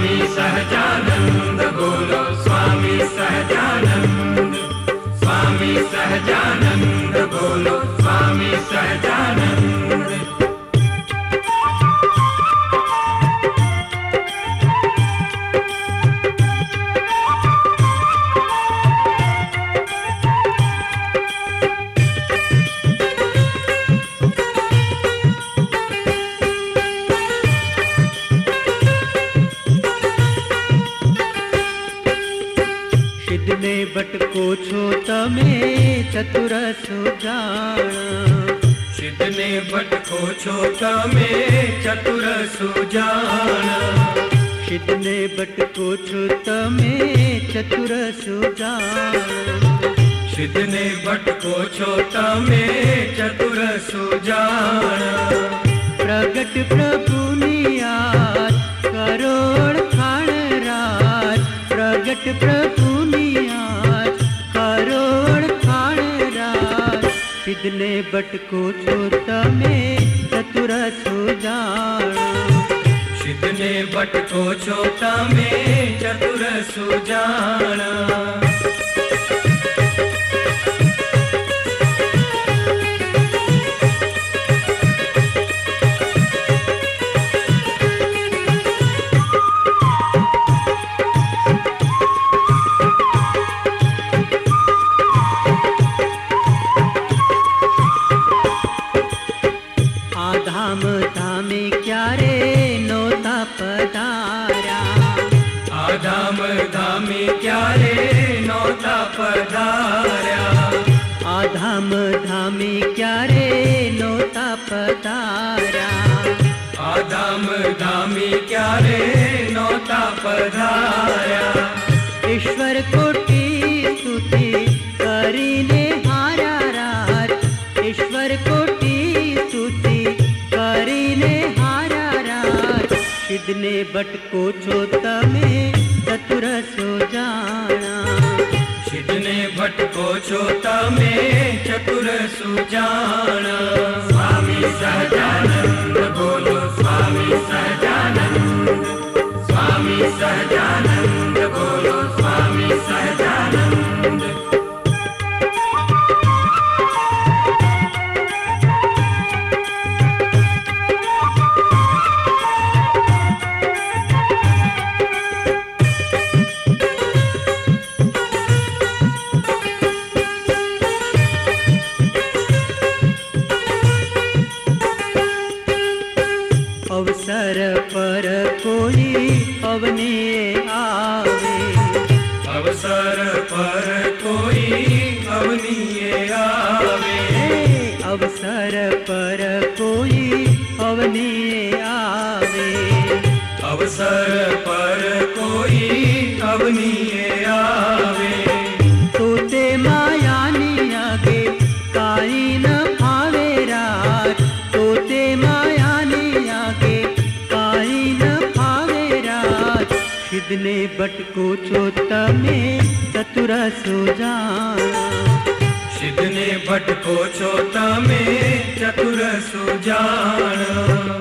स्वामी सहजानंद बोलो स्वामी सहजानंद, स्वामी सहजानंद बोलो स्वामी सहजानंद। સિદ્ધને બટકો છો તમે ચતુર સુજાણ, સિદ્ધને ભટકો છો તમે ચતુર સુજાણ, સિદ્ધને બટકો છો તમે ચતુર સુજાણ, સિદ્ધને ભટકો છો તમે ચતુર સુજાણ। પ્રગટ પ્રભુની યાદ કરોડ ખાણ રાત, પ્રગટ પ્રભુની યાદ કરોડ ખાણ રાત, સિદ્ધને બટકો છો તમે ચતુર સુજાણ, સિદ્ધને ભટકો છો તમે ચતુર સુજાણ। ધામ ધામે ક્યારે નોતા પધાર્યા, આ ધામ ધામે ક્યારે નહોતા પધાર્યા, આ ધામ ધામે ક્યારે નોતા પધાર્યા, આ ધામ ધામે ક્યારે નહોતા પધાર્યા। ઈશ્વર કોટી સ્તુતિ કરીને હાર્યા રાત, ઈશ્વર કોટી સ્તુતિ કરીને હાર્યા રાત, સિદ્ધને બટકો છો તમે ચતુર સુજાણા, સિદ્ધને ભટકો છો તમે ચતુર સુજાણ। સ્વામી સહજાનંદ બોલો સ્વામી સહજાનંદ, સ્વામી સહજાનંદ બોલો સ્વામી સહજાનંદ। અવસર પર કોઈ અવને આવે, અવસર પર કોઈ અવનીએ આવે, અવસર પર કોઈ અવને આવે, અવસર પર કોઈ અવનીએ આવે, તો તે માયાની આગે કાંઈ ન ફાવે રાત, તો તે માયાની આગે કાંઈ ન ફાવે રાત, સિદ્ધને બટકો છો તમે ચતુર સુજાણા, સિદ્ધને ભટકો છો તમે ચતુર સુજાણ।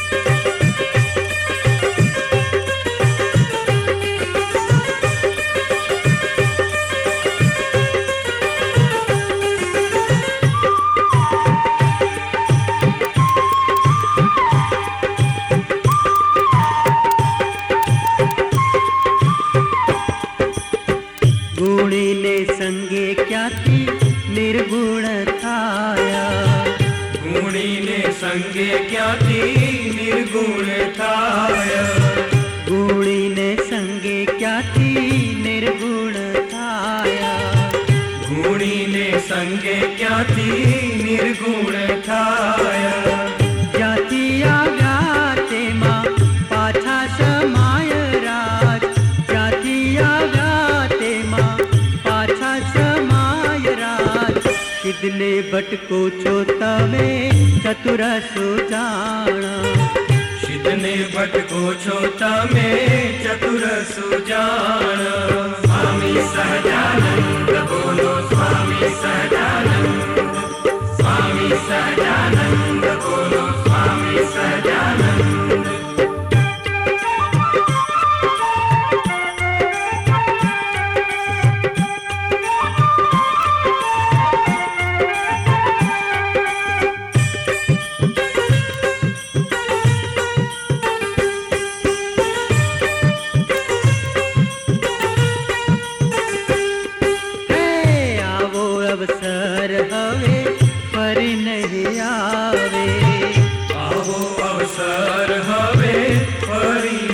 ગુણીને સંગે ક્યાંથી નિર્ગુણ થાયા, ગુણીને સંગે ક્યાંથી નિર્ગુણ થાય, ગુણીને સંગે ક્યાંથી નિર્ગુણ થાયા, ગુણીને સંગે ક્યાંથી નિર્ગુણ થાય, જ્યાંથી આવ્યા તેમાં પાછા સમાય રાત, જ્યાંથી આવ્યા તેમાં પાછા સમાય રાત, સિદ્ધને ભટકો છો તમે ચતુર સુજાણા, સિદ્ધને ભટકો છો તમે ચતુર સુજાણ। સ્વામી સહજાનંદ બોલો સ્વામી સહજાનંદ, સ્વામી સહજાનંદ બોલો સ્વામી સહજાનંદ।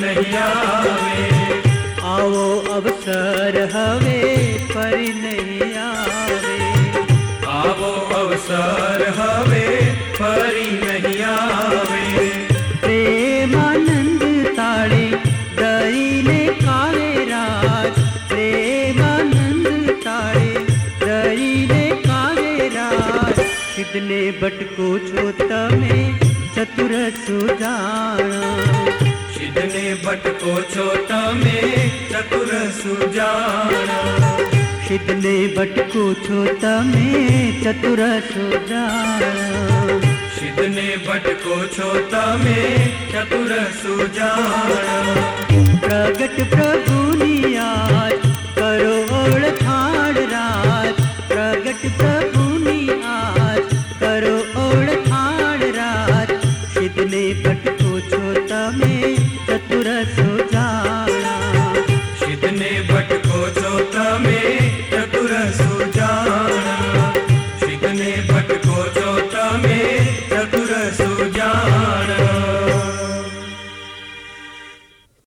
नहीं आवे। आवो अवसर हवे परी नहीं आवे। आवो अवसर हवे परी नहीं आवे। प्रेमानंद ताड़े दईने कावे राज। प्रेमानंद ताड़े दईने कावे राज। कितने भटको छो तमे चतुर सुजाणा। शिदने भटको छो तमे चतुर सुजाणा। शिदने भटको छो तमे चतुर सुजाणा। शिदने भटको छो तमे चतुर सुजाणा। प्रगट प्रभु